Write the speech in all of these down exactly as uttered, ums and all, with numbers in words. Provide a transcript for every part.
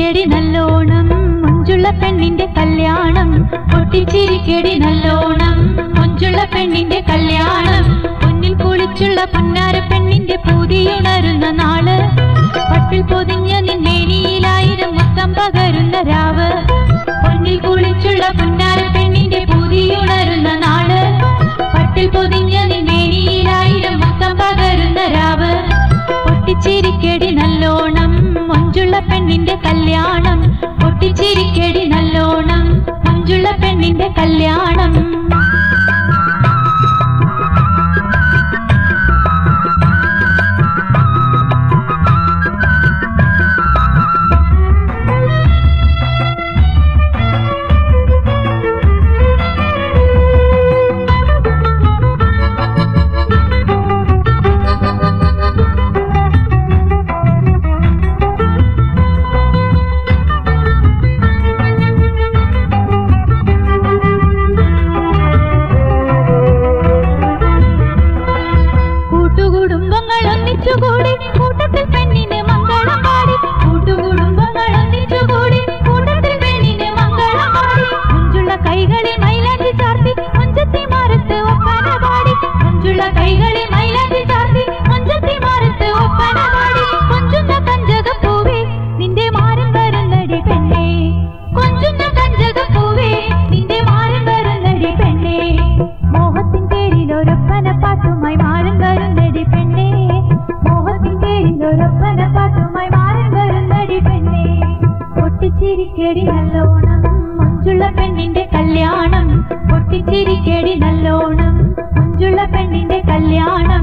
പൊട്ടിച്ചിരിക്കടി നല്ലോണം മുഞ്ചുള്ള പെണ്ണിന്റെ കല്യാണം പൊട്ടിച്ചിരിക്കടി നല്ലോണം മുഞ്ചുള്ള പെണ്ണിന്റെ കല്യാണം പൊന്നിൽ കുളിച്ചുള്ള പൊന്നാര പെണ്ണിന്റെ പൂതിയുണരുന്ന നാള് പട്ടിൽ പൊതിഞ്ഞ നിന്നേനിയിലായിരം മുത്തം പകരുന്ന രാവ് പൊന്നിൽ കുളിച്ചുള്ള പൊന്നാര പെണ്ണിന്റെ പൂതിയുണരുന്ന നാള് പട്ടിൽ പൊതിഞ്ഞ നിന്നേനിയിലായിരം മുത്തം പകരുന്ന രാവ് പൊട്ടിച്ചിരിക്കടി നല്ലോണം മുഞ്ചുള്ള പെണ്ണിന്റെ കല്യാണം പൊട്ടിച്ചിരിക്കടി നല്ലോണം മുഞ്ചുള്ള പെണ്ണിന്റെ കല്യാണം കൂടി കൂട്ടത്തിൽ പെണ്ണിന് മംഗളം പാടി കൂട്ടുകുടുംബങ്ങൾ ഒന്നിച്ചുകൂടി കൂട്ടത്തിൽ പെണ്ണിന് മംഗളം പാടി മുഞ്ചുള്ള കൈകളിൽ മൈലാഞ്ചി ചാർത്തി മുഞ്ചത്തി മാറത്ത് ഒപ്പന പാടി മുഞ്ചുള്ള കൈകളിൽ മൈലാഞ്ചി ചാർത്തി മുഞ്ചത്തി മാറത്ത് ഒപ്പന പാടി കൊഞ്ചുന്ന കഞ്ചക പൂവേ നിന്റെ മാരൻ വരുന്നടി പെണ്ണേ കൊഞ്ചുന്ന കഞ്ചക പൂവേ നിന്റെ മാരൻ വരുന്നടി പെണ്ണേ മോഹത്തിൻ പേരിൽ ഒരൊപ്പന പാട്ടുമായി മാരൻ വരുന്നടി പെണ്ണേ ഒരൊപ്പന പാട്ടുമായി മാറി വരുന്നടി പെണ്ണേ പൊട്ടിച്ചിരിക്കടി നല്ലോണം മുഞ്ചുള്ള പെണ്ണിന്റെ കല്യാണം പൊട്ടിച്ചിരിക്കടി നല്ലോണം മുഞ്ചുള്ള പെണ്ണിന്റെ കല്യാണം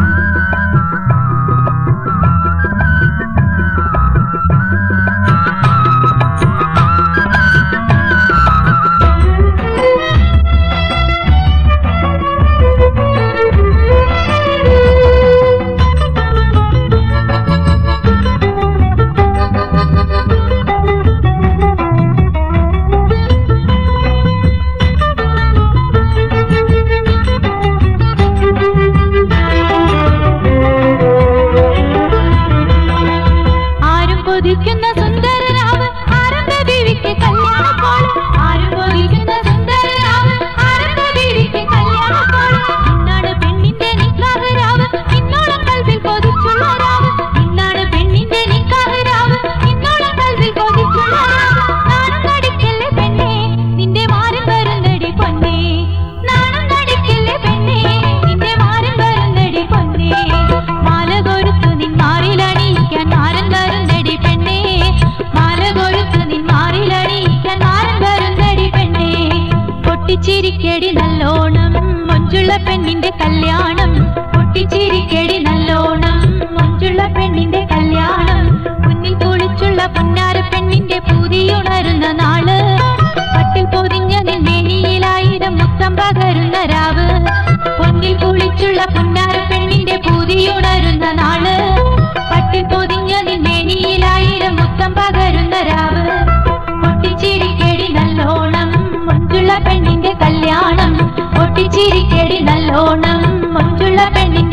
കൊതിക്കുന്ന സുന്ദരരാവ് ആരംഭ ബീവിക്ക് കല്യാണക്കോള് ആരും കൊതിക്കുന്ന സുന്ദരരാവ് ആരംഭ ബീവിക്ക് കല്യാണക്കോള് ഇന്നാണ് പെണ്ണിന്റെ നിക്കാഹ് രാവ് ഇന്നോളം കൽവിൽ കൊതിച്ചുള്ള രാവ് ഇന്നാണ് പെണ്ണിന്റെ നിക്കാഹ് രാവ് ഇന്നോളം കൽവിൽ കൊതിച്ചുള്ള രാവ് നാണം നടിക്കല്ലേ പെണ്ണേ നിന്റെ മാരൻ വരുന്നടി പൊന്നേ നാണം നടിക്കല്ലേ പെണ്ണേ നിന്റെ മാരൻ വരുന്നടി പൊന്നേ മാല കൊരുത്തു നിൻ മാറിലണിയിക്കാൻ മാരൻ വരുന്നടി പെണ്ണേ മാല കൊരുത്തു നിൻ മാറിലണിയിക്കാൻ മാരൻ വരുന്നടി പെണ്ണേ പൊട്ടിച്ചിരിക്കടി നല്ലോണം മുഞ്ചുള്ള പെണ്ണിന്റെ കല്യാണം പൊട്ടിച്ചിരിക്കടി നല്ലോണം മുഞ്ചുള്ള പെണ്ണിന്റെ കല്യാണം മുന്നിൽ കുളിച്ചുള്ള പൊന്നാര പെണ്ണിന്റെ പൂതിയുണരുന്ന നാള് പട്ടിൽ പൊതിഞ്ഞ നിന്നേനിയിലായിരം മുത്തം പകരുന്ന രാവ് പൊന്നിൽ കുളിച്ചുള്ള പൊന്നാര പെണ്ണിന്റെ പൂതിയുണരുന്ന നാള് പട്ടിൽ പൊതിഞ്ഞ നിന്നേനിയിലായിരം മുത്തം പകരുന്ന രാവ് പൊട്ടിച്ചിരിക്കടി നല്ലോണം മുഞ്ചുള്ള പെണ്ണിന്റെ കല്യാണം പൊട്ടിച്ചിരിക്കടി നല്ലോണം മുഞ്ചുള്ള പെണ്ണിന്റെ